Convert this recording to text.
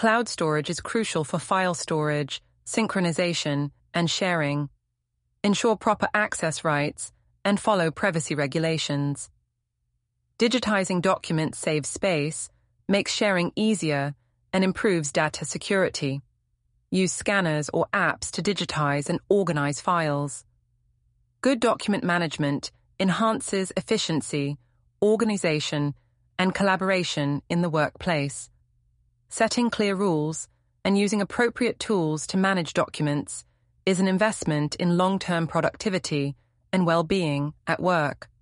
Cloud storage is crucial for file storage, synchronization, and sharing. Ensure proper access rights and follow privacy regulations. Digitizing documents saves space, makes sharing easier, and improves data security. Use scanners or apps to digitize and organize files. Good document management enhances efficiency, organization, and collaboration in the workplace. Setting clear rules and using appropriate tools to manage documents is an investment in long-term productivity and well-being at work.